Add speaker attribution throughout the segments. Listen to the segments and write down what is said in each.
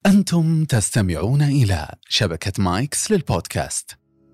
Speaker 1: أنتم تستمعون إلى شبكة مايكس للبودكاست.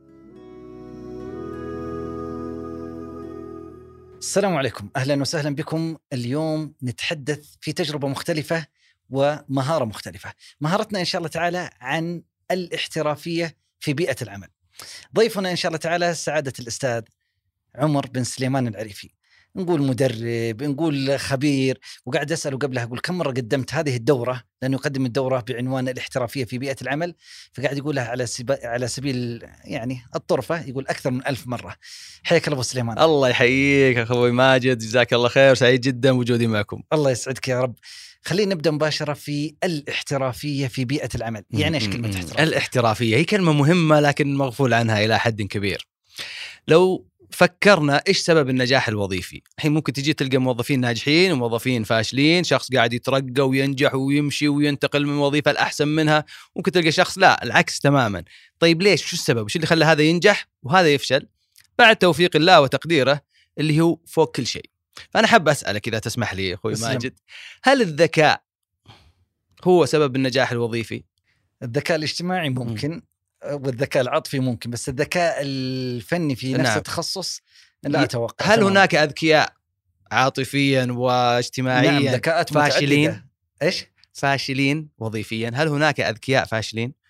Speaker 2: السلام عليكم، أهلا وسهلا بكم. اليوم نتحدث في تجربة مختلفة ومهارة مختلفة. مهارتنا إن شاء الله تعالى عن الاحترافية في بيئة العمل. ضيفنا إن شاء الله تعالى سعادة الأستاذ عمر بن سليمان العريفي. نقول مدرب، نقول خبير، وقاعد أسأله قبلها أقول كم مرة قدمت هذه الدورة، لأنه يقدم الدورة بعنوان الاحترافية في بيئة العمل، فقاعد يقولها على سبيل يعني الطرفة، يقول أكثر من 1000 مرة. حياك الله أبو سليمان.
Speaker 3: الله يحييك أخوي ماجد، جزاك الله خير، سعيد جدا بوجودي معكم.
Speaker 2: الله يسعدك يا رب. خلينا نبدأ مباشرة في الاحترافية في بيئة العمل. يعني إيش كلمة احترافية؟
Speaker 3: الاحترافية هي كلمة مهمة لكن مغفول عنها إلى حد كبير. لو فكرنا إيش سبب النجاح الوظيفي، الحين ممكن تجي تلقى موظفين ناجحين وموظفين فاشلين، شخص قاعد يترقى وينجح ويمشي وينتقل من وظيفة الأحسن منها، ممكن تلقى شخص لا العكس تماما. طيب ليش؟ شو السبب؟ شو اللي خلى هذا ينجح وهذا يفشل؟ بعد توفيق الله وتقديره اللي هو فوق كل شيء. فأنا حاب أسألك إذا تسمح لي أخوي ماجد، هل الذكاء هو سبب النجاح الوظيفي؟
Speaker 2: الذكاء الاجتماعي ممكن، والذكاء العاطفي ممكن، بس الذكاء الفني في نفس التخصص لا أتوقع.
Speaker 3: هل هناك أذكياء عاطفيا واجتماعيا؟
Speaker 2: نعم، ذكاءات
Speaker 3: فاشلين
Speaker 2: متعددة. إيش؟
Speaker 3: فاشلين وظيفيا. هل هناك أذكياء فاشلين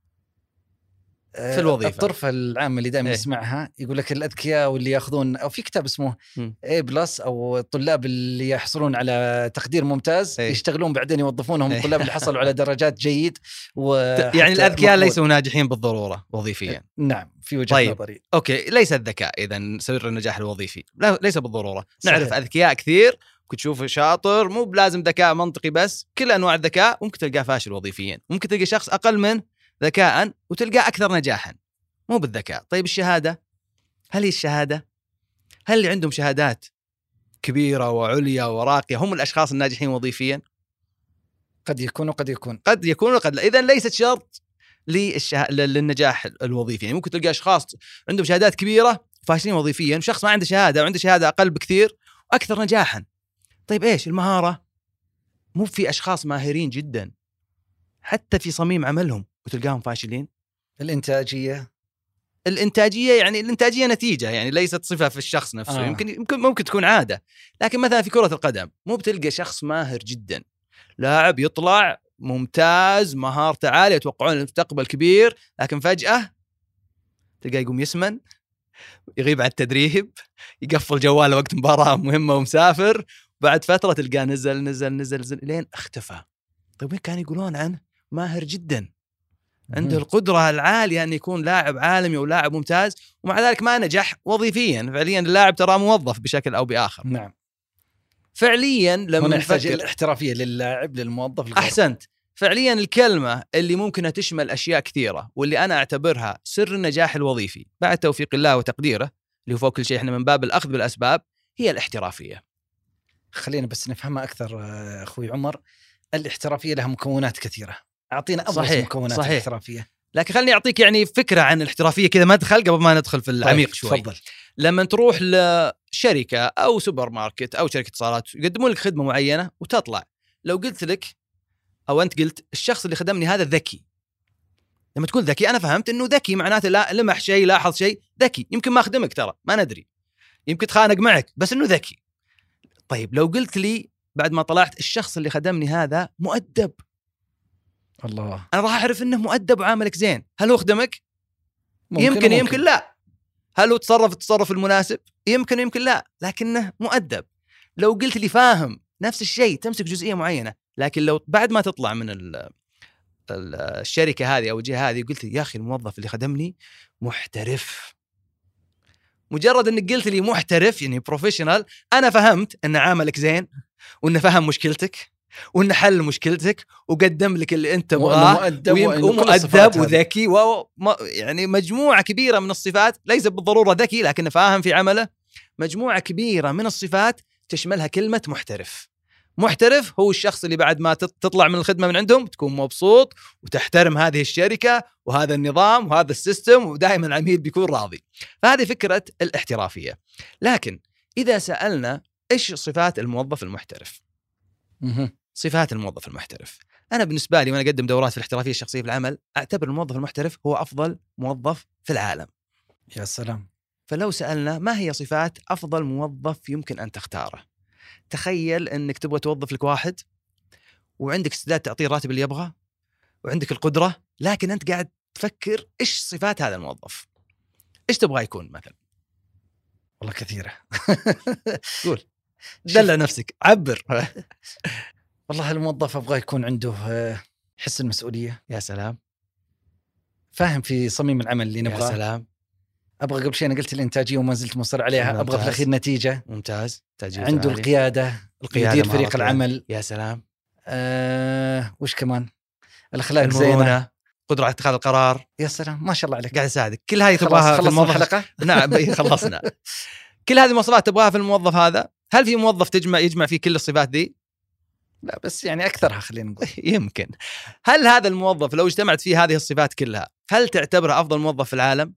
Speaker 3: في الوظيفة؟
Speaker 2: الطرفة العامة اللي دائما نسمعها يقول لك الأذكياء واللي يأخذون، أو في كتاب اسمه A+ أو الطلاب اللي يحصلون على تقدير ممتاز يشتغلون بعدين يوظفونهم الطلاب اللي حصلوا على درجات جيد.
Speaker 3: يعني الأذكياء ليسوا ناجحين بالضرورة وظيفيا.
Speaker 2: نعم، في وجهة نظري.
Speaker 3: أوكي، ليس الذكاء إذن سر النجاح الوظيفي، لا ليس بالضرورة. نعرف أذكياء كثير كنت تشوفه شاطر، مو بلازم ذكاء منطقي بس، كل أنواع الذكاء ممكن تلقاه فاشل وظيفيا. ممكن تلقى شخص أقل منه ذكاء وتلقاه أكثر نجاحا، مو بالذكاء. طيب الشهادة، هل هي الشهادة؟ هل اللي عندهم شهادات كبيرة وعليا وراقية هم الأشخاص الناجحين وظيفيا؟
Speaker 2: قد يكون وقد يكون،
Speaker 3: قد يكون وقد لا. إذن ليست شرط للنجاح الوظيفي. يعني ممكن تلقى أشخاص عندهم شهادات كبيرة فاشلين وظيفيا، شخص ما عنده شهادة وعنده شهادة أقل بكثير وأكثر نجاحا. طيب إيش المهارة؟ مو في أشخاص ماهرين جدا حتى في صميم عملهم وتلقاهم فاشلين. الإنتاجية يعني الإنتاجية نتيجة، يعني ليست صفة في الشخص نفسه. ممكن تكون عادة. لكن مثلا في كرة القدم مو بتلقى شخص ماهر جدا، لاعب يطلع ممتاز مهارته عالية يتوقعون المستقبل كبير، لكن فجأة تلقى يقوم يسمن، يغيب عن التدريب، يقفل جواله وقت مباراة مهمة ومسافر، بعد فترة تلقاه نزل لين اختفى. طيب وين كانوا يقولون عنه ماهر جدا، عنده القدرة العالية أن يكون لاعب عالمي أو لاعب ممتاز، ومع ذلك ما نجح وظيفيا؟ فعليا اللاعب ترى موظف بشكل أو بآخر.
Speaker 2: نعم،
Speaker 3: فعليا لما
Speaker 2: نحتاج الاحترافية لللاعب للموظف.
Speaker 3: أحسنت. فعليا الكلمة اللي ممكن تشمل أشياء كثيرة، واللي أنا أعتبرها سر النجاح الوظيفي بعد توفيق الله وتقديره اللي هو فوق كل شيء، إحنا من باب الأخذ بالأسباب، هي الاحترافية.
Speaker 2: خلينا بس نفهمها أكثر أخوي عمر. الاحترافية لها مكونات كثيرة، أعطينا أبرز مكونات الاحترافية.
Speaker 3: لكن خلني أعطيك يعني فكرة عن الاحترافية كذا مدخل قبل ما ندخل في العميق شوي.
Speaker 2: تفضل.
Speaker 3: لما تروح لشركة أو سوبر ماركت أو شركة اتصالات يقدمون لك خدمة معينة وتطلع، لو قلت لك أو أنت قلت الشخص اللي خدمني هذا ذكي، لما تقول ذكي أنا فهمت إنه ذكي معناته لا لمح شيء، لاحظ شيء، ذكي. يمكن ما أخدمك ترى ما ندري، يمكن تخانق معك، بس إنه ذكي. طيب لو قلت لي بعد ما طلعت الشخص اللي خدمني هذا مؤدب،
Speaker 2: الله،
Speaker 3: أنا راح أعرف إنه مؤدب وعاملك زين. هل هو خدمك؟ يمكن لا. هل هو تصرف التصرف المناسب؟ يمكن لا، لكنه مؤدب. لو قلت لي فاهم نفس الشيء، تمسك جزئية معينة، لكن لو بعد ما تطلع من الشركة هذه أو الجهة هذه قلت لي يا أخي الموظف اللي خدمني محترف، مجرد أنك قلت لي محترف يعني بروفيشنال، أنا فهمت أن عاملك زين وأنه فهم مشكلتك وأنه حل مشكلتك وقدم لك اللي أنت تبغاه، ومؤدب وذكي يعني مجموعة كبيرة من الصفات، ليس بالضرورة ذكي لكنه فاهم في عمله. مجموعة كبيرة من الصفات تشملها كلمة محترف. محترف هو الشخص اللي بعد ما تطلع من الخدمة من عندهم تكون مبسوط وتحترم هذه الشركة وهذا النظام وهذا السيستم، ودائما العميل بيكون راضي. فهذه فكرة الاحترافية. لكن إذا سألنا إيش صفات الموظف المحترف؟ صفات الموظف المحترف، انا بالنسبه لي وانا اقدم دورات في الاحترافيه الشخصيه في العمل اعتبر الموظف المحترف هو افضل موظف في العالم.
Speaker 2: يا سلام.
Speaker 3: فلو سالنا ما هي صفات افضل موظف يمكن ان تختاره، تخيل انك تبغى توظف لك واحد وعندك استعداد تعطيه الراتب اللي يبغاه وعندك القدره، لكن انت قاعد تفكر ايش صفات هذا الموظف، ايش تبغى يكون مثلا؟
Speaker 2: والله كثيرة.
Speaker 3: قول، دلع نفسك، عبر.
Speaker 2: والله الموظف أبغى يكون عنده حس المسؤولية.
Speaker 3: يا سلام.
Speaker 2: فاهم في صميم العمل اللي
Speaker 3: يا
Speaker 2: نبغاه.
Speaker 3: سلام.
Speaker 2: أبغى قبل شيء أنا قلت الإنتاجية وما زلت مصر عليها.
Speaker 3: ممتاز.
Speaker 2: أبغى في الأخير نتيجة.
Speaker 3: ممتاز.
Speaker 2: عنده القيادة يدير فريق العمل.
Speaker 3: يا سلام.
Speaker 2: وش كمان؟ الأخلاق زينة،
Speaker 3: المرونة، قدرة على اتخاذ القرار.
Speaker 2: يا سلام ما شاء الله عليك.
Speaker 3: قاعد أساعدك. كل هذه تبغاها في الموظف.
Speaker 2: الحلقة.
Speaker 3: نعم خلصنا. كل هذه المواصفات تبغاها في الموظف هذا. هل في موظف يجمع فيه كل الصفات دي؟
Speaker 2: لا بس يعني أكثرها خلينا نقول.
Speaker 3: يمكن. هل هذا الموظف لو اجتمعت فيه هذه الصفات كلها هل تعتبره أفضل موظف في العالم؟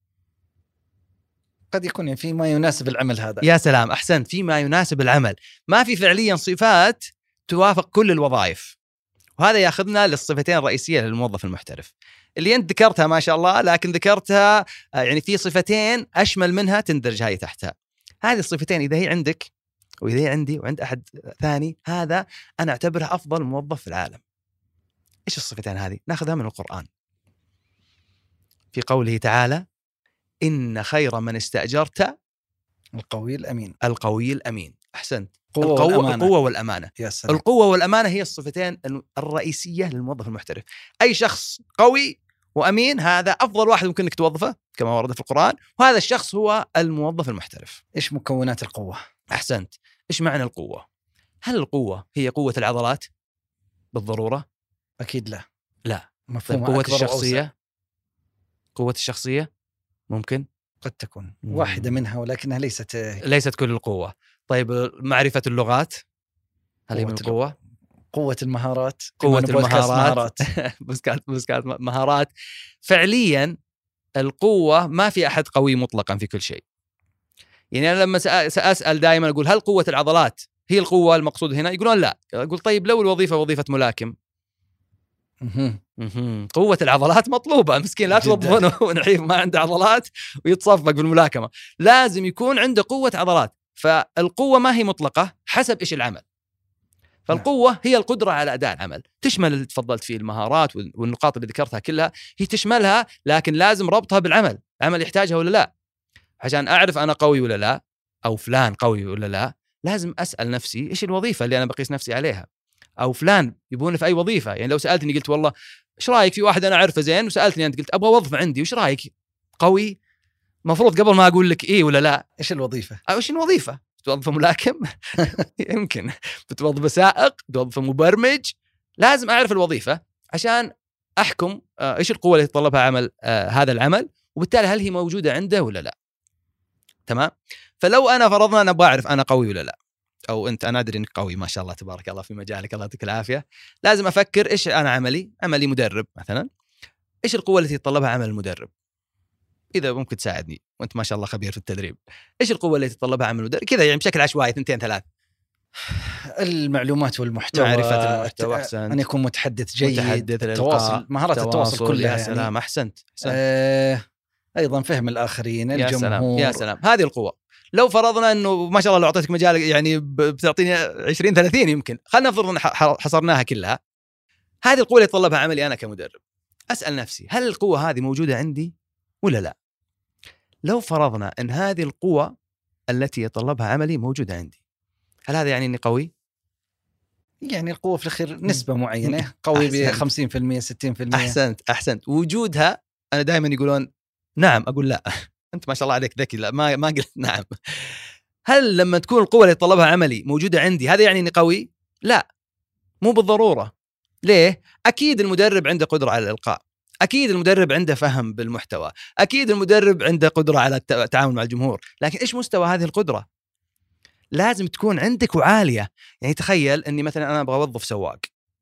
Speaker 2: قد يكون يعني في ما يناسب العمل هذا.
Speaker 3: يا سلام، أحسنت، في ما يناسب العمل. ما في فعليا صفات توافق كل الوظائف، وهذا ياخذنا للصفتين الرئيسية للموظف المحترف اللي أنت ذكرتها ما شاء الله، لكن ذكرتها يعني في صفتين أشمل منها تندرج هاي تحتها. هذه الصفتين إذا هي عندك وإذا هي عندي وعند أحد ثاني، هذا أنا أعتبره أفضل موظف في العالم. إيش الصفتين هذه؟ ناخذها من القرآن في قوله تعالى: إن خير من استأجرت
Speaker 2: القوي الأمين.
Speaker 3: القوي الأمين. أحسنت.
Speaker 2: القوة
Speaker 3: والأمانة.
Speaker 2: يا سلام.
Speaker 3: القوة والأمانة هي الصفتين الرئيسية للموظف المحترف. أي شخص قوي وأمين هذا أفضل واحد ممكن إنك توظفه كما ورد في القرآن، وهذا الشخص هو الموظف المحترف.
Speaker 2: إيش مكونات القوة؟
Speaker 3: أحسنت. إيش معنى القوة؟ هل القوة هي قوة العضلات بالضرورة؟
Speaker 2: أكيد لا.
Speaker 3: لا.
Speaker 2: مفهوم.
Speaker 3: قوة الشخصية. قوة الشخصية ممكن
Speaker 2: قد تكون واحدة منها ولكنها ليست
Speaker 3: كل القوة. طيب معرفة اللغات هل هي من القوة؟
Speaker 2: قوة المهارات.
Speaker 3: قوة المهارات. بوزكات مهارات. فعليا القوة ما في أحد قوي مطلقا في كل شيء. يعني أنا لما سأسأل دائما أقول هل قوة العضلات هي القوة المقصود هنا؟ يقولون لا. أقول طيب لو الوظيفة وظيفة ملاكم، قوة العضلات مطلوبة. مسكين لا توظفونه ونحيف ما عنده عضلات ويتصفق بالملاكمة، لازم يكون عنده قوة عضلات. فالقوة ما هي مطلقة، حسب إيش العمل. فالقوة هي القدرة على أداء العمل، تشمل اللي تفضلت فيه المهارات والنقاط اللي ذكرتها كلها هي تشملها، لكن لازم ربطها بالعمل. العمل يحتاجها ولا لا؟ عشان أعرف أنا قوي ولا لا أو فلان قوي ولا لا، لازم أسأل نفسي إيش الوظيفة اللي أنا بقيس نفسي عليها، أو فلان يبوني في أي وظيفة. يعني لو سألتني قلت والله إيش رأيك في واحد أنا أعرفه زين، وسألتني أنت قلت أبغى أوظف عندي، وإيش رأيك قوي، مفروض قبل ما أقول لك إيه ولا لا
Speaker 2: إيش الوظيفة؟
Speaker 3: أو إيش الوظيفة. بتوظف ملاكم يمكن، بتوظف سائق، بتوظف مبرمج، لازم أعرف الوظيفة عشان أحكم إيش القوة اللي يتطلبها عمل هذا العمل، وبالتالي هل هي موجودة عنده ولا لا. تمام. فلو أنا فرضنا أنا بعرف أنا قوي ولا لا، أو أنت أنا أدري إنك قوي ما شاء الله تبارك الله في مجالك الله يعطيك العافية، لازم أفكر إيش أنا عملي مدرب مثلا، إيش القوة التي يتطلبها عمل المدرب؟ إذا ممكن تساعدني وأنت ما شاء الله خبير في التدريب، إيش القوة التي يتطلبها عمل المدرب كذا يعني بشكل عشوائي 2 3؟
Speaker 2: المعلومات والمحتوى،
Speaker 3: معرفة المحتوى، أحسنت.
Speaker 2: أن يكون متحدث جيد،
Speaker 3: التواصل،
Speaker 2: مهارات التواصل كلها.
Speaker 3: يا سلام يعني. أحسنت.
Speaker 2: أيضا فهم الآخرين،
Speaker 3: يا
Speaker 2: الجمهور.
Speaker 3: سلام. يا سلام. هذه القوة. لو فرضنا أنه ما شاء الله لو أعطيتك مجال يعني بتعطيني 20 30 يمكن، خلنا نفرض أن حصرناها كلها، هذه القوة اللي يتطلبها عملي أنا كمدرب. أسأل نفسي هل القوة هذه موجودة عندي ولا لا؟ لو فرضنا أن هذه القوة التي يتطلبها عملي موجودة عندي، هل هذا يعني أني قوي؟
Speaker 2: يعني القوة في الأخير نسبة معينة، قوي ب 50% 60%.
Speaker 3: أحسنت. وجودها أنا دائما يقولون نعم، أقول لا. أنت ما شاء الله عليك ذكي، لا ما قلت نعم. هل لما تكون القوة اللي يتطلبها عملي موجودة عندي هذا يعني أني قوي؟ لا، مو بالضرورة. ليه؟ أكيد المدرب عنده قدرة على الإلقاء، أكيد المدرب عنده فهم بالمحتوى، أكيد المدرب عنده قدرة على التعامل مع الجمهور، لكن إيش مستوى هذه القدرة؟ لازم تكون عندك وعالية. يعني تخيل أني مثلا أنا أبغى أوظف سواق،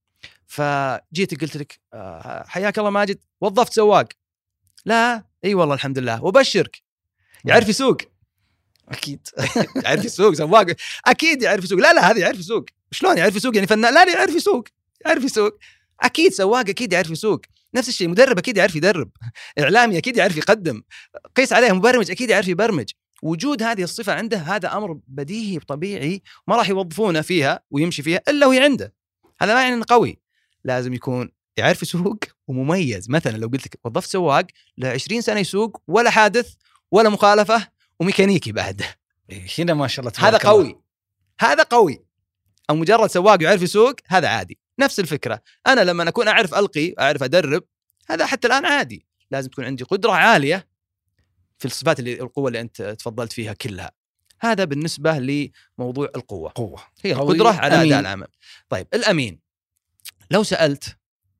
Speaker 3: فجيت قلت لك حياك الله ماجد وظفت سواق. لا، أي والله الحمد لله، وبشرك يعرف يسوق.
Speaker 2: أكيد
Speaker 3: يعرف يسوق سواق، أكيد يعرف يسوق. لا هذا يعرف يسوق. شلون يعرف يسوق يعني فنان؟ لا يعرف يسوق. اكيد سواق اكيد يعرف يسوق، نفس الشيء مدرب اكيد يعرف يدرب، اعلامي اكيد يعرف يقدم، قيس عليه مبرمج اكيد يعرف يبرمج. وجود هذه الصفه عنده هذا امر بديهي طبيعي، ما راح يوظفونه فيها ويمشي فيها الا وهي عنده. هذا ما يعني انه قوي، لازم يكون يعرف يسوق ومميز. مثلا لو قلت لك وظفت سواق له 20 سنه يسوق ولا حادث ولا مخالفه وميكانيكي بعد،
Speaker 2: هنا ما شاء الله
Speaker 3: هذا
Speaker 2: تبارك الله.
Speaker 3: قوي، هذا قوي. او مجرد سواق يعرف يسوق هذا عادي. نفس الفكره، انا لما اكون اعرف القي اعرف ادرب هذا حتى الان عادي. لازم تكون عندي قدره عاليه في الصفات القوه اللي انت تفضلت فيها كلها. هذا بالنسبه لموضوع القوه،
Speaker 2: قوة
Speaker 3: هي
Speaker 2: قوي،
Speaker 3: القدره على
Speaker 2: أمين.
Speaker 3: اداء العمل. طيب الامين، لو سالت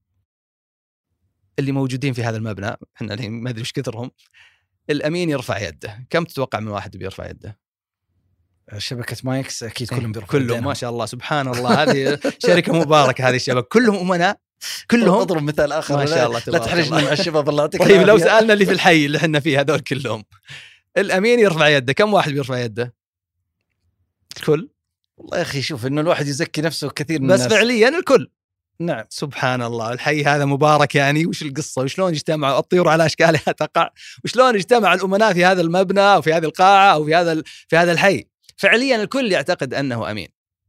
Speaker 3: اللي موجودين في هذا المبنى، احنا الحين ما ادري ايش كثرهم، الامين يرفع يده، كم تتوقع من واحد بيرفع يده؟
Speaker 2: شبكة مايكس أكيد كلهم بيرفعوا
Speaker 3: كلهم
Speaker 2: يدينهم.
Speaker 3: ما شاء الله سبحان الله. هذه شركه مباركه هذه الشباب، كلهم امناء، كلهم
Speaker 2: اضرب مثال آخر.
Speaker 3: ما شاء الله
Speaker 2: لا
Speaker 3: تبارك
Speaker 2: تحرجنا
Speaker 3: الله.
Speaker 2: مع الشباب الله يعطيك
Speaker 3: طيب لو
Speaker 2: العافية.
Speaker 3: سالنا اللي في الحي اللي احنا فيه هذول كلهم، الامين يرفع يده، كم واحد بيرفع يده؟ الكل.
Speaker 2: والله يا أخي شوف إنه الواحد يزكي نفسه كثير من
Speaker 3: بس
Speaker 2: الناس.
Speaker 3: فعليا الكل.
Speaker 2: نعم.
Speaker 3: سبحان الله، الحي هذا مبارك يعني. وش القصة؟ وشلون اجتمعوا الطيور على أشكالها تقع؟ وشلون اجتمع الأمناء في هذا المبنى أو في هذه القاعة أو في هذا الحي؟ فعليا الكل يعتقد أنه أمين.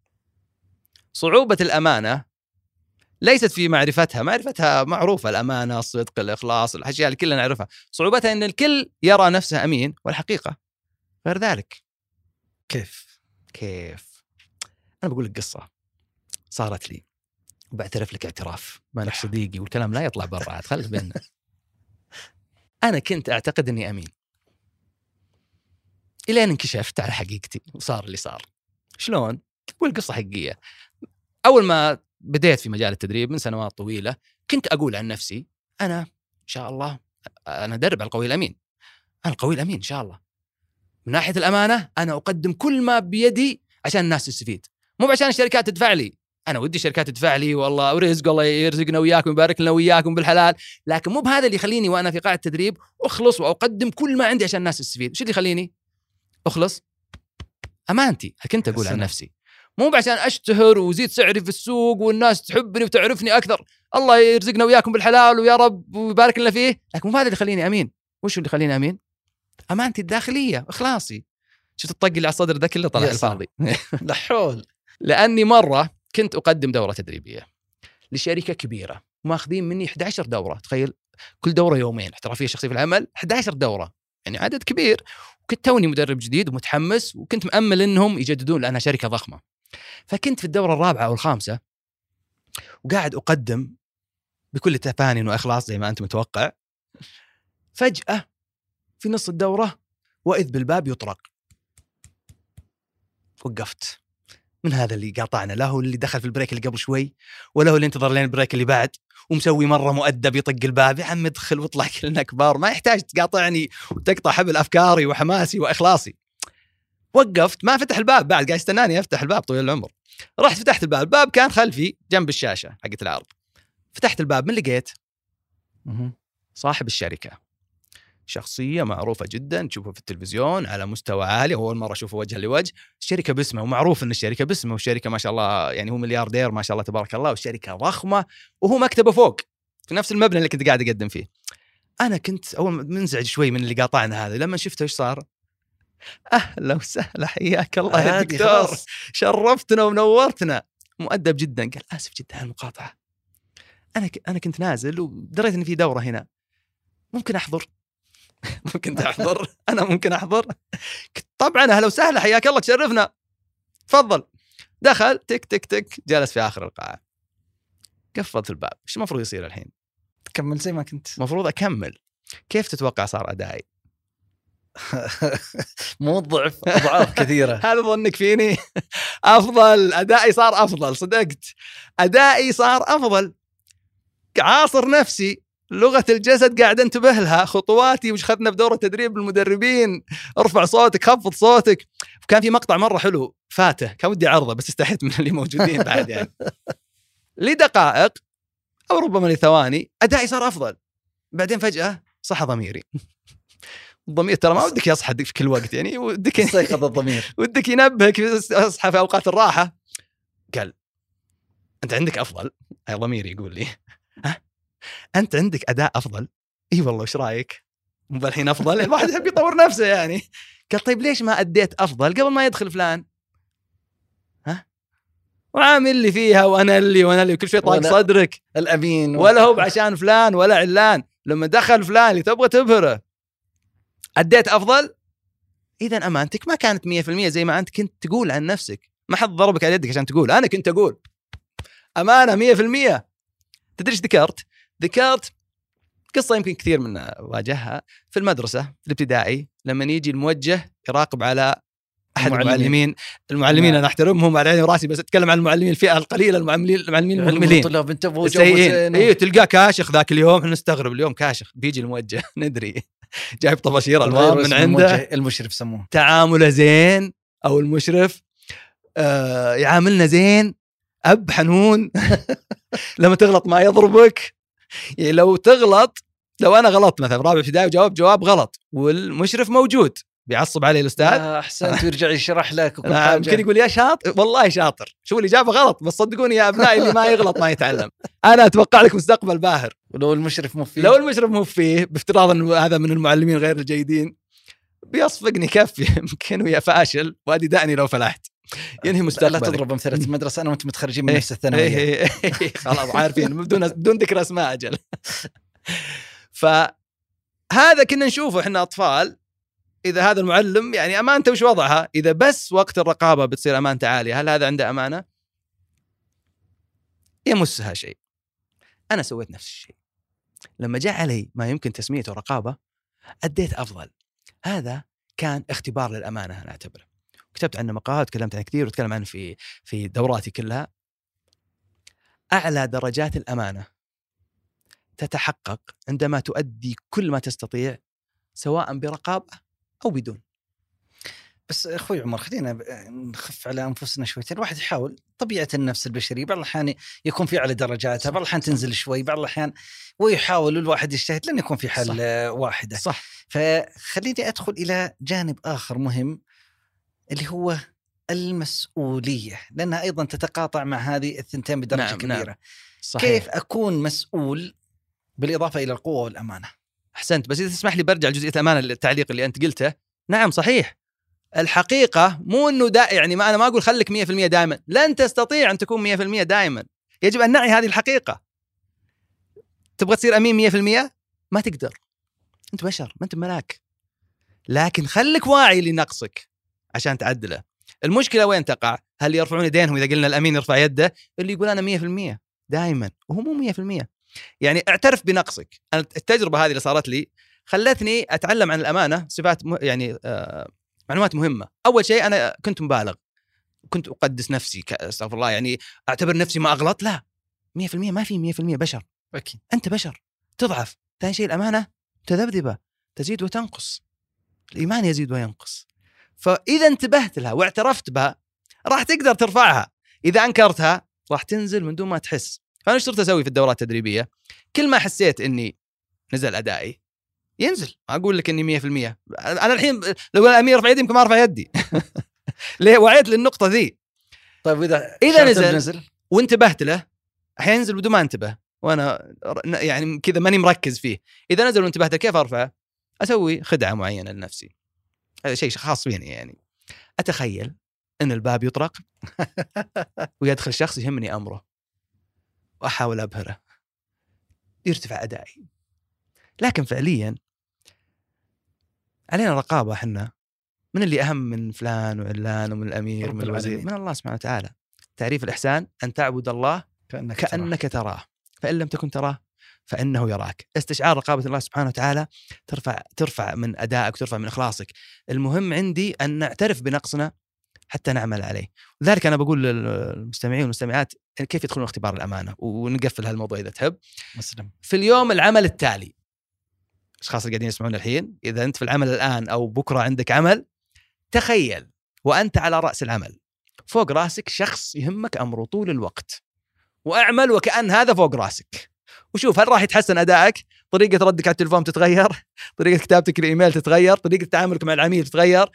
Speaker 3: صعوبة الأمانة ليست في معرفتها معروفة، الأمانة، الصدق، الإخلاص، الأشياء اللي كلنا نعرفها. صعوبتها أن الكل يرى نفسه أمين والحقيقة غير ذلك.
Speaker 2: كيف؟
Speaker 3: أنا بقول لك قصة صارت لي وبعترف لك اعتراف، ما نفس صديقي والكلام لا يطلع برا، عاد خلي بيننا. أنا كنت أعتقد أني أمين إلى أن انكشفت على حقيقتي وصار اللي صار. شلون؟ تقول قصة حقيقية. أول ما بديت في مجال التدريب من سنوات طويلة كنت أقول عن نفسي أنا إن شاء الله أنا أدرب على القوي الأمين، أنا القوي الأمين إن شاء الله. من ناحية الأمانة أنا أقدم كل ما بيدي عشان الناس تستفيد، مو عشان الشركات تدفع لي. أنا ودي الشركات تدفع لي والله ورزق الله يرزقنا وياكم ويبارك لنا وياكم بالحلال، لكن مو بهذا اللي يخليني وأنا في قاعة التدريب أخلص وأقدم كل ما عندي عشان الناس تستفيد. وش اللي يخليني أخلص؟ أمانتي. كنت أقول عن نفسي، مو عشان أشتهر وزيد سعري في السوق والناس تحبني وتعرفني أكثر، الله يرزقنا وياكم بالحلال ويا رب ويبارك لنا فيه، لكن مو هذا اللي يخليني أمين. وش اللي يخليني أمين؟ أمانتي الداخلية، إخلاصي. شفت الطق اللي على الصدر ذا كله طلع الفاضي.
Speaker 2: لا حول.
Speaker 3: لأني مرة كنت أقدم دورة تدريبية لشركة كبيرة، ماخذين مني 11 دورة، تخيل كل دورة يومين، احترافية شخصية في العمل، 11 دورة، يعني عدد كبير. وكنت توني مدرب جديد ومتحمس، وكنت مأمل إنهم يجددون لأنها شركة ضخمة. فكنت في الدورة الرابعة أو الخامسة وقاعد أقدم بكل تفاني وإخلاص زي ما أنت متوقع. فجأة في نص الدورة وإذ بالباب يطرق. وقفت. من هذا اللي قاطعنا؟ لا هو اللي دخل في البريك اللي قبل شوي، ولا هو اللي انتظر لين البريك اللي بعد ومسوي مرة مؤدب يطق الباب. يا عم ادخل واطلع، كلنا كبار، ما يحتاج تقاطعني وتقطع حبل أفكاري وحماسي وإخلاصي. وقفت، ما فتح الباب بعد، قاعد يستناني أفتح الباب طويل العمر. رحت فتحت الباب كان خلفي جنب الشاشة حقت العرض. فتحت الباب، من لقيت؟ صاحب الشركة، شخصية معروفة جدا، تشوفه في التلفزيون على مستوى عالي، أول مرة أشوفه وجها لوجه. الشركة باسمه، ومعروف أن الشركة باسمه، والشركة ما شاء الله يعني هو ملياردير ما شاء الله تبارك الله، والشركة ضخمة، وهو مكتبه فوق في نفس المبنى اللي كنت قاعد أقدم فيه. أنا كنت أول منزعج شوي من اللي قاطعنا هذا، لما شفته إيش صار؟ أهلا وسهلا، حياك الله يا دكتور، شرفتنا ومنورتنا. مؤدب جدا، قال آسف جدا على المقاطعة، أنا كنت نازل ودريت إن في دورة هنا، ممكن أحضر؟ ممكن تحضر؟ أنا ممكن أحضر؟ طبعا أهلا وسهلا، حياك الله، تشرفنا، تفضل. دخل، تك تك تك، جلس في آخر القاعة، قفلت الباب. إيش المفروض يصير الحين؟
Speaker 2: تكمل زي ما كنت.
Speaker 3: مفروض أكمل. كيف تتوقع صار أدائي؟
Speaker 2: مو ضعف، أضعاف كثيرة.
Speaker 3: هذا ظنك فيني؟ أفضل، أدائي صار أفضل، صدقت، أدائي صار أفضل. عاصر نفسي، لغة الجسد قاعد انتبه لها، خطواتي وش خذنا في دورة تدريب المدربين، ارفع صوتك، خفض صوتك. وكان في مقطع مرة حلو فاته، كان ودي عرضه بس استحيت من اللي موجودين بعد يعني. لدقائق أو ربما لثواني أدائي صار أفضل، بعدين فجأة صح ضميري. الضمير ترى ما ودك يصحى في كل وقت، يعني ودك
Speaker 2: يستيقظ الضمير،
Speaker 3: ودك ينبهك أصحى في أوقات الراحة. قال انت عندك افضل، يا ضميري يقول لي ها انت عندك اداء افضل، اي والله وش رايك؟ مو الحين افضل، الواحد يحب يطور نفسه يعني. قال طيب ليش ما اديت افضل قبل ما يدخل فلان؟ ها وعامل لي فيها وانا اللي كل شيء طاق صدرك
Speaker 2: الامين
Speaker 3: ولا هو عشان فلان ولا علان. لما دخل فلان اللي تبغى تبهره اديت افضل، اذا امانتك ما كانت 100% زي ما انت كنت تقول عن نفسك. ما حد ضربك على يدك عشان تقول. انا كنت اقول امانه 100%. تدري ايش ذكرت قصه يمكن كثير من واجهها في المدرسه في الابتدائي، لما يجي الموجه يراقب على احد المعلمين انا احترمهم على عيني وراسي، بس اتكلم عن المعلمين الفئه القليله، المعلمين المهملين
Speaker 2: طلاب انتبهوا
Speaker 3: السيئين. اي تلقاه كاشخ ذاك اليوم، احنا نستغرب اليوم كاشخ. بيجي الموجه ندري جايب طباشير الوان من عنده،
Speaker 2: المشرف سموه
Speaker 3: تعامله زين، او المشرف يعاملنا زين، اب حنون لما تغلط ما يضربك. يعني لو انا غلطت مثلا رابع ابتدائي وجاوب جواب غلط والمشرف موجود بيعصب علي الاستاذ،
Speaker 2: احسنت، ويرجع يشرح لك وكل
Speaker 3: حاجه. يمكن يقول يا شاطر، والله شاطر، شو الاجابه غلط، بس صدقوني يا ابنائي اللي ما يغلط ما يتعلم. انا اتوقع لك مستقبل باهر.
Speaker 2: ولو المشرف مو فيه
Speaker 3: بافتراض ان هذا من المعلمين غير الجيدين، بيصفقني كفي يمكن ويا فاشل وادي دعني لو فلحت. ينهي مستقبلك.
Speaker 2: لا تضرب امثله المدرسه، انا وانت متخرجين من نفس الثانويه.
Speaker 3: خلاص عارفين بدون ذكر اسماء اجل. فهذا كنا نشوفه احنا اطفال. اذا هذا المعلم يعني امانته وش وضعها؟ اذا بس وقت الرقابه بتصير امانته عاليه، هل هذا عنده امانه؟ يمسها شيء. انا سويت نفس الشيء لما جاء علي ما يمكن تسميته رقابه، اديت افضل. هذا كان اختبار للامانه انا اعتبره. كتبت عنه مقالات، تكلمت عنه كثير، وتكلم عنه في دوراتي كلها. اعلى درجات الامانه تتحقق عندما تؤدي كل ما تستطيع، سواء برقابه او بدون.
Speaker 2: بس اخوي عمر، خلينا نخف على انفسنا شويتين. الواحد يحاول، طبيعه النفس البشريه بعض الاحيان يكون في على درجاتها، بعض الاحيان تنزل شوي، بعض الاحيان ويحاول الواحد يجتهد لن يكون في حال واحده.
Speaker 3: صح.
Speaker 2: فخليني ادخل الى جانب اخر مهم اللي هو المسؤوليه، لانها ايضا تتقاطع مع هذه الثنتين بدرجه كبيره.
Speaker 3: نعم. صحيح.
Speaker 2: كيف اكون مسؤول بالاضافه الى القوه والامانه؟
Speaker 3: احسنت. بس اذا تسمح لي برجع لجزئيه الامانه، التعليق اللي انت قلته. نعم صحيح. الحقيقه مو انه يعني انا ما اقول خليك 100% دائما، لن تستطيع ان تكون 100% دائما. يجب ان نعي هذه الحقيقه. تبغى تصير امين 100%؟ ما تقدر، انت بشر، ما انت ملاك. لكن خليك واعي لنقصك عشان تعدله. المشكله وين تقع؟ هل يرفعون يدينهم اذا قلنا الامين يرفع يده؟ اللي يقول انا 100% دائما وهو مو 100%. يعني اعترف بنقصك. التجربه هذه اللي صارت لي خلتني اتعلم عن الامانه صفات يعني معلومات مهمه. اول شيء انا كنت مبالغ، كنت اقدس نفسي، استغفر الله، يعني اعتبر نفسي ما اغلط. لا، 100% ما في 100%، بشر.
Speaker 2: أكيد.
Speaker 3: انت بشر تضعف. ثاني شيء الامانه تذبذبه، تزيد وتنقص. الايمان يزيد وينقص. فاذا انتبهت لها واعترفت بها راح تقدر ترفعها. اذا انكرتها راح تنزل من دون ما تحس. فانا ايش صرت اسوي في الدورات التدريبيه؟ كل ما حسيت اني نزل ادائي ينزل. ما اقول لك اني 100%. انا الحين لو الامير رفع يدي يمكن ما ارفع يدي. ليه؟ وعيت للنقطه ذي.
Speaker 2: طيب
Speaker 3: اذا نزل وانتبهت له، احيانا ينزل بدون ما انتبه وانا يعني كذا ماني مركز فيه. اذا نزل وانتبهت كيف ارفعه؟ اسوي خدعه معينه لنفسي. هذا شيء خاص فيني. يعني اتخيل ان الباب يطرق ويدخل شخص يهمني امره، واحاول ابهره، يرتفع ادائي. لكن فعليا علينا رقابه احنا من اللي اهم من فلان وعلان ومن الامير ومن الوزير، من الله سبحانه وتعالى. تعريف الاحسان ان تعبد الله كانك تراه، فان لم تكن تراه فانه يراك. استشعار رقابه الله سبحانه وتعالى ترفع من ادائك وترفع من اخلاصك. المهم عندي ان نعترف بنقصنا حتى نعمل عليه. لذلك انا بقول للمستمعين والمستمعات كيف يدخلون اختبار الامانه، ونقفل هالموضوع اذا تحب.
Speaker 2: مسلم.
Speaker 3: في اليوم العمل التالي، اشخاص اللي قاعدين يسمعون الحين، اذا انت في العمل الان او بكره عندك عمل، تخيل وانت على راس العمل فوق راسك شخص يهمك امره طول الوقت، واعمل وكأن هذا فوق راسك، وشوف هل راح يتحسن ادائك، طريقه ردك على التليفون تتغير، طريقه كتابتك الايميل تتغير، طريقه تعاملك مع العميل تتغير،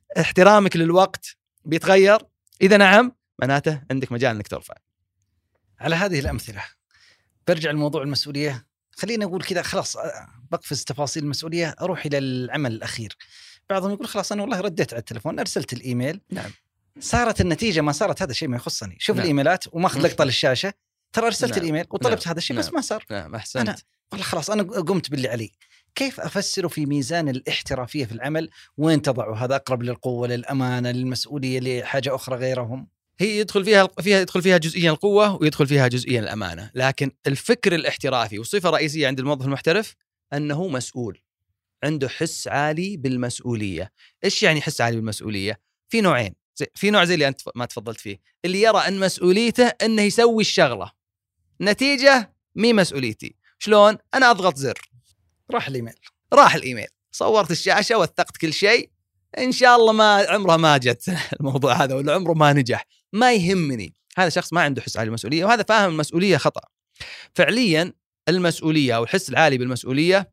Speaker 3: احترامك للوقت بيتغير. اذا نعم معناته عندك مجال انك ترفع.
Speaker 2: على هذه الأمثلة برجع لموضوع المسؤولية. خلينا نقول كذا خلاص بقفز تفاصيل المسؤولية، أروح إلى العمل الأخير. بعضهم يقول خلاص أنا والله رديت على التلفون، أرسلت الإيميل،
Speaker 3: نعم،
Speaker 2: صارت النتيجة ما صارت، هذا شيء ما يخصني. شوف
Speaker 3: نعم.
Speaker 2: الإيميلات وماخذ لقطة للشاشة، ترى أرسلت
Speaker 3: نعم.
Speaker 2: الإيميل وطلبت
Speaker 3: نعم.
Speaker 2: هذا الشيء
Speaker 3: نعم.
Speaker 2: بس ما صار.
Speaker 3: نعم، أحسنت.
Speaker 2: أنا والله خلاص أنا قمت باللي علي. كيف أفسره في ميزان الاحترافية في العمل؟ وين تضعه؟ هذا أقرب للقوة، للأمانة، للمسؤولية، لحاجة أخرى غيرهم؟
Speaker 3: هي يدخل فيها جزئيا القوة ويدخل فيها جزئيا الأمانة، لكن الفكر الاحترافي وصفة رئيسية عند الموظف المحترف أنه مسؤول، عنده حس عالي بالمسؤولية. إيش يعني حس عالي بالمسؤولية؟ في نوعين، في نوع زي اللي أنت ما تفضلت فيه، اللي يرى أن مسؤوليته أنه يسوي الشغلة، نتيجة مي مسؤوليتي. شلون؟ أنا أضغط زر،
Speaker 2: راح الإيميل،
Speaker 3: صورت الشاشة، وثقت كل شيء، إن شاء الله ما عمره ما جت الموضوع هذا ولا عمره ما نجح، ما يهمني. هذا شخص ما عنده حس عالي بالمسؤولية، وهذا فاهم المسؤولية خطأ. فعليا المسؤولية أو الحس العالي بالمسؤولية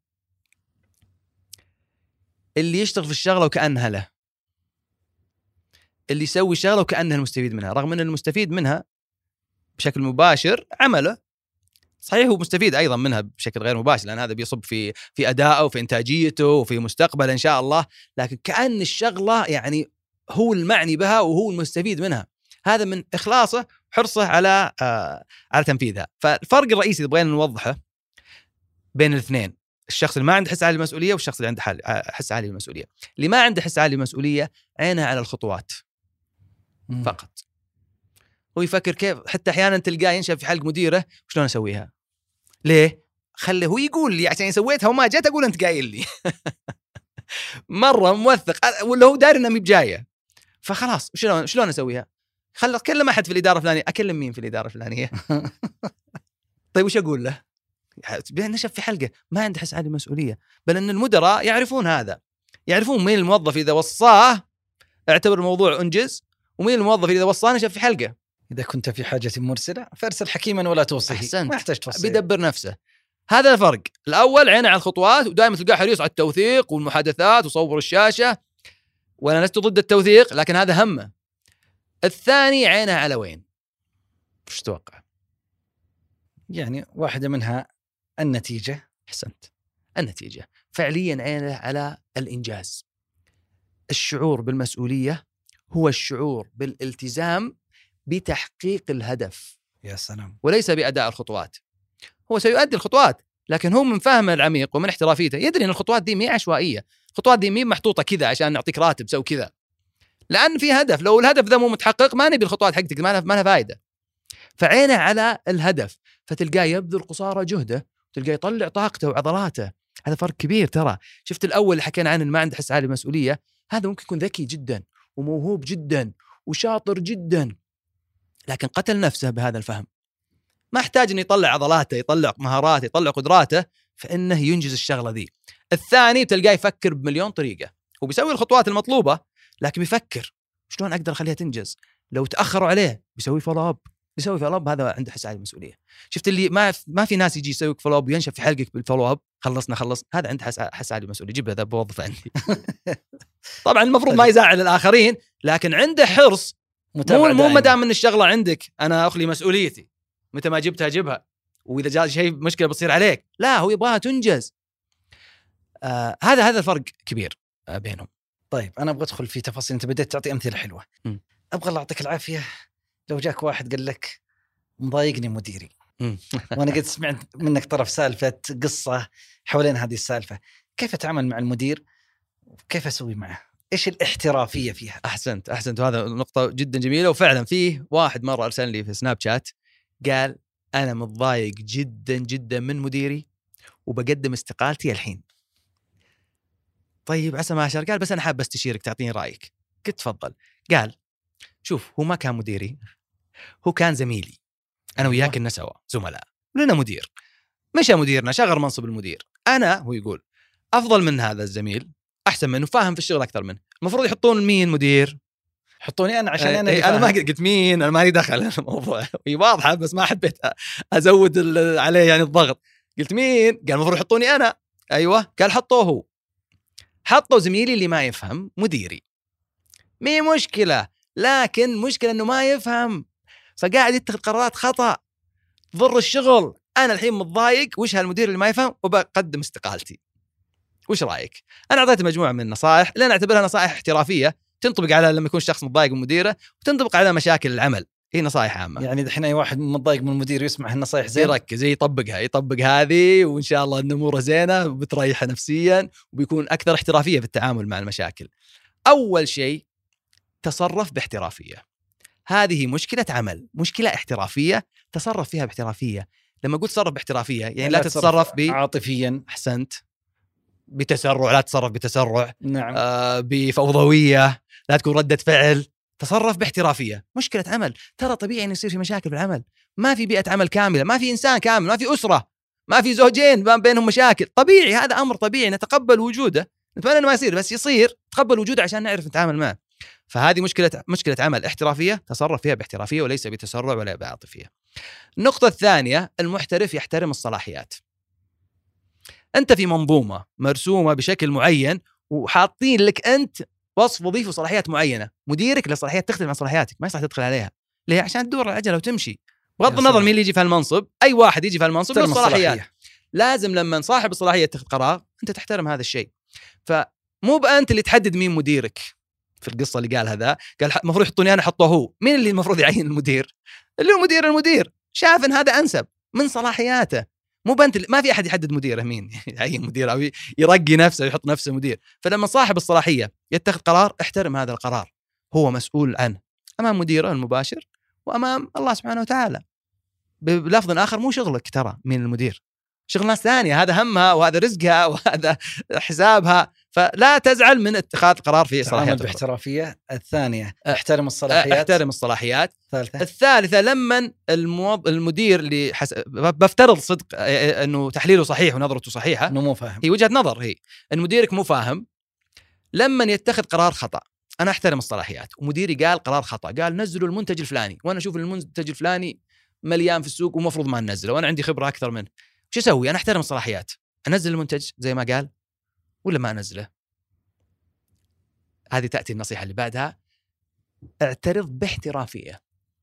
Speaker 3: اللي يشتغل في الشغلة وكأنها له، اللي يسوي الشغلة وكأنه المستفيد منها، رغم أن المستفيد منها بشكل مباشر عمله. صحيح هو مستفيد أيضا منها بشكل غير مباشر، لأن هذا بيصب في أدائه وفي إنتاجيته وفي مستقبله إن شاء الله، لكن كأن الشغلة يعني هو المعني بها وهو المستفيد منها. هذا من إخلاصه وحرصه على تنفيذها. فالفرق الرئيسي اللي بغينا نوضحه بين الاثنين، الشخص اللي ما عنده حس عالي بالمسؤولية والشخص اللي عنده حس عالي بالمسؤولية. اللي ما عنده حس عالي بالمسؤولية عينه على الخطوات فقط، هو يفكر كيف. حتى أحيانا تلقاه ينشأ في حلق مديره شلون أسويها، ليه؟ خليه هو يقول لي عشان سويتها وما جت أقول أنت قايل لي. مرة موثق ولا هو داري إنها مي بجاية، فخلاص شلون أسويها؟ خلص أكلم أحد في الإدارة الفلانية. أكلم مين في الإدارة الفلانية؟ طيب وش أقول له؟ نشف في حلقة، ما عنده حس عالي بالمسؤولية. بل أن المدراء يعرفون هذا، يعرفون مين الموظف إذا وصاه اعتبر الموضوع أنجز، ومين الموظف إذا وصاه نشف في حلقة.
Speaker 2: إذا كنت في حاجة مرسلة فارسل حكيما ولا توصيه.
Speaker 3: أحسنت.
Speaker 2: ما يحتاج توصيه،
Speaker 3: بيدبر نفسه. هذا الفرق. الأول عينه على الخطوات، ودائما تلقاه حريص على التوثيق والمحادثات وصور الشاشة، وأنا لست ضد التوثيق لكن هذا همه. الثاني عينه على وين؟ وش تتوقع؟
Speaker 2: يعني واحدة منها النتيجة.
Speaker 3: أحسنت، النتيجة. فعليا عينه على الإنجاز. الشعور بالمسؤولية هو الشعور بالالتزام بتحقيق الهدف.
Speaker 2: يا سلام.
Speaker 3: وليس بأداء الخطوات. هو سيؤدي الخطوات، لكن هو من فهمه العميق ومن احترافيته يدري أن الخطوات دي مي عشوائية، الخطوات دي مي محطوطة كذا عشان نعطيك راتب سوي كذا، لأن في هدف. لو الهدف ذا مو متحقق ما نبي الخطوات حقتك، ما لها فائدة. فعينه على الهدف، فتلقاه يبذل قصارى جهده، تلقاه يطلع طاقته وعضلاته. هذا فرق كبير ترى. شفت الأول اللي حكينا عنه ما عنده حس عالي بالمسؤولية، هذا ممكن يكون ذكي جدا وموهوب جدا وشاطر جدا، لكن قتل نفسه بهذا الفهم. ما احتاج انه يطلع عضلاته، يطلع مهاراته، يطلع قدراته، فانه ينجز الشغله ذي. الثاني تلقاه يفكر بمليون طريقه، هو بيسوي الخطوات المطلوبه لكن بيفكر شلون اقدر اخليها تنجز. لو تاخروا عليه بيسوي فولو اب، هذا عنده حس عالي بالمسؤوليه. شفت اللي ما في ناس يجي يسوي فولو اب وينشف في حلقك بالفولو اب، خلصنا، هذا عنده حس عالي بالمسؤوليه. جيب هذا بوظفه عندي. طبعا المفروض ما يزعل الاخرين، لكن عنده حرص. مو ما دام ان الشغله عندك انا اخلي مسؤوليتي، متى ما جبتها جبها، واذا جاء شيء مشكله بتصير عليك، لا هو يبغاها تنجز. هذا الفرق كبير بينهم.
Speaker 2: طيب انا ابغى ادخل في تفاصيل. انت بديت تعطي امثله حلوه. ابغى الله يعطيك العافيه. لو جاك واحد قال لك مضايقني مديري وانا قد سمعت منك طرف سالفه قصه حوالين هذه السالفه، كيف اتعامل مع المدير وكيف اسوي معه؟ ايش الاحترافيه فيها؟
Speaker 3: احسنت وهذا نقطه جدا جميله. وفعلا فيه واحد مره ارسل لي في سناب شات قال انا متضايق جدا جدا من مديري وبقدم استقالتي الحين. طيب عسى ما أشر. قال بس انا حاب استشيرك تعطيني رايك. قلت تفضل. قال شوف هو ما كان مديري، هو كان زميلي، انا وياك كنا سوا زملاء لنا مدير، مشى مديرنا شغل منصب المدير. انا هو يقول افضل من هذا الزميل، احسن منه، فاهم في الشغل اكثر منه. المفروض يحطون مين مدير؟
Speaker 2: حطوني انا عشان
Speaker 3: انا ما قلت مين، انا مالي دخل الموضوع. هي واضحه بس ما حبيت ازود عليه يعني الضغط. قلت مين؟ قال المفروض يحطوني انا. ايوه. قال حطوه هو. حطوا زميلي اللي ما يفهم مديري. مي مشكله، لكن مشكله انه ما يفهم، فقاعد يتخذ قرارات خطأ. ضر الشغل، انا الحين متضايق، وش هالمدير اللي ما يفهم، وبقدم استقالتي. وش رايك؟ انا اعطيت مجموعه من النصائح اللي انا اعتبرها نصائح احترافيه تنطبق على لما يكون شخص متضايق من مديره، وتنطبق على مشاكل العمل. هي نصائح عامه،
Speaker 2: يعني دحين اي واحد متضايق من المدير يسمع هالنصائح زين،
Speaker 3: يركز، يطبق هذه، وان شاء الله ان اموره زينه وبتريحه نفسيا، وبيكون اكثر احترافيه في التعامل مع المشاكل. اول شيء تصرف باحترافيه. هذه مشكله عمل، مشكله احترافيه، تصرف فيها باحترافيه. لما قلت تصرف باحترافيه يعني لا تتصرف
Speaker 2: عاطفيا،
Speaker 3: احسنت، بتسرع، لا تتصرف بتسرع،
Speaker 2: نعم،
Speaker 3: بفوضويه، لا تكون ردة فعل. تصرف باحترافيه. مشكله عمل، ترى طبيعي ان يصير في مشاكل في العمل، ما في بيئه عمل كامله، ما في انسان كامل، ما في اسره، ما في زوجين ما بينهم مشاكل. طبيعي، هذا امر طبيعي، نتقبل وجوده، نتمنى انه ما يصير، بس يصير، تقبل وجوده عشان نعرف نتعامل معه. فهذه مشكله عمل احترافيه، تصرف فيها باحترافيه وليس بتسرع ولا بعاطفيه. النقطه الثانيه، المحترف يحترم الصلاحيات. انت في منظومه مرسومه بشكل معين، وحاطين لك انت وصف وظيفي وصلاحيات معينه، مديرك له صلاحيات تختلف عن صلاحياتك، ما يصح تدخل عليها. ليه؟ عشان تدور العجله وتمشي، بغض النظر مين اللي يجي في هالمنصب. اي واحد يجي في هالمنصب له الصلاحيات، لازم لما صاحب الصلاحيه يتخذ قرار انت تحترم هذا الشيء. فمو بأنت اللي تحدد مين مديرك. في القصه اللي قال هذا، قال المفروض يحطوني انا، حطوه هو. مين اللي المفروض يعين المدير؟ اللي هو المدير شاف ان هذا انسب من صلاحياته. مو بنت، ما في احد يحدد مديره مين يعين مدير او يرقي نفسه ويحط نفسه مدير. فلما صاحب الصلاحيه يتخذ قرار، احترم هذا القرار، هو مسؤول عنه امام مديره المباشر وامام الله سبحانه وتعالى. بلفظ اخر، مو شغلك ترى مين المدير، شغل ناس ثانيه، هذا همها وهذا رزقها وهذا حسابها. فلا تزعل من اتخاذ قرار في صلاحيات
Speaker 2: باحترافيه. الثانيه احترم الصلاحيات.
Speaker 3: الثالثه لما المدير اللي بفترض صدق انه تحليله صحيح ونظرته صحيحه،
Speaker 2: انه مو فاهم،
Speaker 3: هي وجهه نظر، هي ان مديرك مو فاهم، لما يتخذ قرار خطا انا احترم الصلاحيات. ومديري قال قرار خطا، قال نزلوا المنتج الفلاني، وانا اشوف المنتج الفلاني مليان في السوق ومفروض ما ننزله، وانا عندي خبره اكثر منه. شو اسوي؟ انا احترم الصلاحيات، انزل المنتج زي ما قال ولا ما انزله؟ هذه تاتي النصيحه اللي بعدها، اعترض باحترافيه.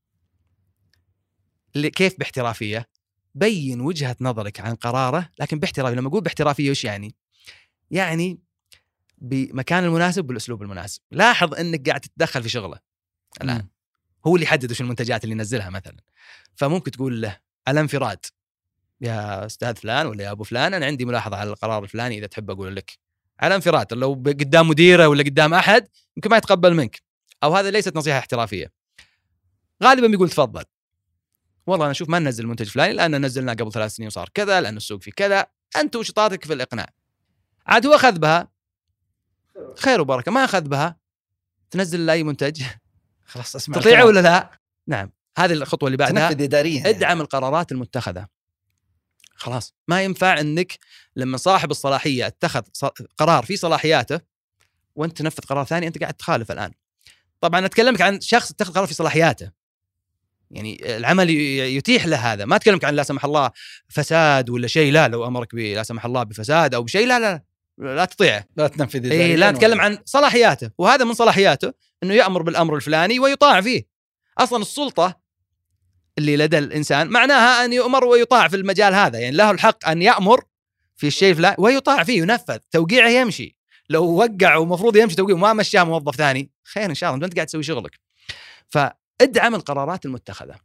Speaker 3: كيف باحترافيه؟ بين وجهه نظرك عن قراره لكن باحترافيه. لما اقول باحترافيه وش يعني بمكان المناسب بالاسلوب المناسب. لاحظ انك قاعد تتدخل في شغله الان، هو اللي يحدد وش المنتجات اللي ينزلها مثلا. فممكن تقول له على انفراد، يا استاذ فلان ولا يا ابو فلان، انا عندي ملاحظه على القرار الفلاني، اذا تحب اقول لك. على انفراد، لو قدام مديره ولا قدام احد يمكن ما يتقبل منك، او هذا ليست نصيحه احترافيه. غالبا بيقول تفضل، والله انا اشوف ما ننزل المنتج الفلاني لان نزلناه قبل 3 سنين وصار كذا، لان السوق فيه كذا، انت وشطارتك في الاقناع. عاد هو اخذ بها خير وبركه، ما اخذ بها تنزل اي منتج
Speaker 2: خلاص اسمع،
Speaker 3: تطيعه ولا لا؟ نعم. هذه الخطوه اللي بعدها،
Speaker 2: تنفذ اداريا،
Speaker 3: ادعم القرارات المتخذه. خلاص ما ينفع انك لما صاحب الصلاحيه اتخذ قرار في صلاحياته وانت تنفذ قرار ثاني، انت قاعد تخالف الان. طبعا اتكلمك عن شخص اتخذ قرار في صلاحياته، يعني العمل يتيح له هذا. ما اتكلمك عن لا سمح الله فساد ولا شيء، لا، لو امرك لا سمح الله بفساد او بشيء، لا تطيعه،
Speaker 2: لا تنفذ اداريا.
Speaker 3: لا نتكلم عن صلاحياته، وهذا من صلاحياته انه يأمر بالامر الفلاني ويطاع فيه. اصلا السلطه اللي لدى الانسان معناها ان يؤمر ويطاع في المجال هذا، يعني له الحق ان يأمر في الشيء الفلاني ويطاع فيه، ينفذ، توقيعه يمشي. لو وقع ومفروض يمشي توقيع وما مشاه موظف ثاني، خير ان شاء الله، انت قاعد تسوي شغلك. فادعم القرارات المتخذه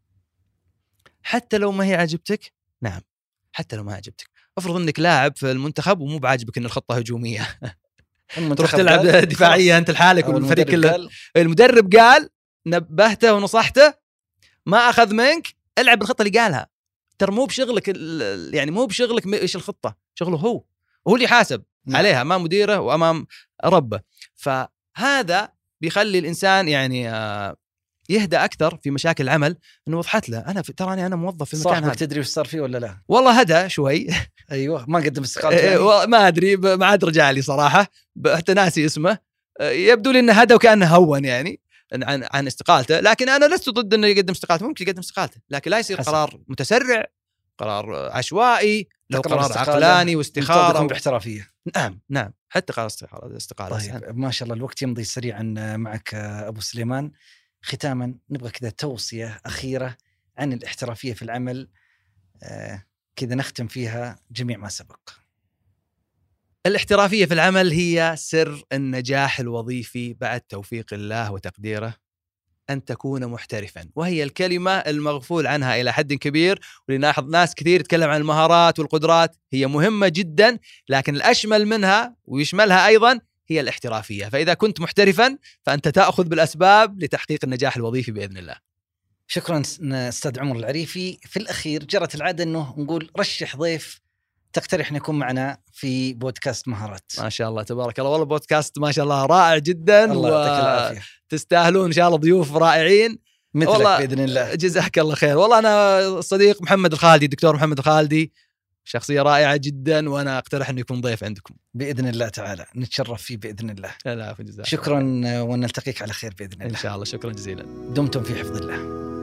Speaker 3: حتى لو ما هي عجبتك. نعم، حتى لو ما عجبتك. افرض انك لاعب في المنتخب ومو بعاجبك ان الخطه هجوميه، تروح تلعب دفاعيه انت لحالك والفريق كله. المدرب قال، نبهته ونصحته، ما اخذ منك، العب بالخطه اللي قالها. ترى مو بشغلك، يعني مو بشغلك ايش الخطه، شغله هو اللي يحاسب عليها امام مديره وامام ربه. فهذا بيخلي الانسان يعني يهدى اكثر في مشاكل العمل، انه وضحت له انا تراني انا موظف في المكان هذا.
Speaker 2: تدري وش صار فيه ولا لا؟
Speaker 3: والله هدى شوي.
Speaker 2: ايوه، ما قدم استقالته يعني.
Speaker 3: ما ادري، ما عاد رجع لي صراحه، حتى ناسي اسمه. يبدو لي انه هدى وكانه هون يعني عن استقالته. لكن انا لست ضد انه يقدم استقالته، ممكن يقدم استقالته، لكن لا يصير قرار متسرع، قرار عشوائي، لو قرار عقلاني واستخاره
Speaker 2: باحترافيه.
Speaker 3: نعم، حتى قرار استقاله.
Speaker 2: طيب ما شاء الله الوقت يمضي سريعا معك ابو سليمان. ختاما نبغى كذا توصيه اخيره عن الاحترافية في العمل، كذا نختم فيها جميع ما سبق.
Speaker 3: الاحترافية في العمل هي سر النجاح الوظيفي بعد توفيق الله وتقديره، أن تكون محترفا، وهي الكلمة المغفول عنها إلى حد كبير. ولنلاحظ ناس كثير يتكلم عن المهارات والقدرات، هي مهمة جدا، لكن الأشمل منها ويشملها أيضا هي الاحترافية. فإذا كنت محترفا فأنت تأخذ بالأسباب لتحقيق النجاح الوظيفي بإذن الله.
Speaker 2: شكرا أستاذ عمر العريفي. في الأخير جرت العادة أنه نقول رشح ضيف تقترح أن يكون معنا في بودكاست مهارات.
Speaker 3: ما شاء الله تبارك الله، والله بودكاست ما شاء الله رائع جدا،
Speaker 2: الله يعطيك العافية.
Speaker 3: تستاهلون إن شاء الله ضيوف رائعين
Speaker 2: مثلك بإذن الله.
Speaker 3: جزاك الله خير. والله أنا صديق محمد الخالدي، الدكتور محمد الخالدي، شخصية رائعة جدا، وأنا أقترح أنه يكون ضيف عندكم
Speaker 2: بإذن الله تعالى، نتشرف فيه بإذن الله.
Speaker 3: لا جزاك
Speaker 2: شكرا، ونلتقيك على خير بإذن الله
Speaker 3: إن شاء الله. شكرا جزيلا.
Speaker 2: دمتم في حفظ الله.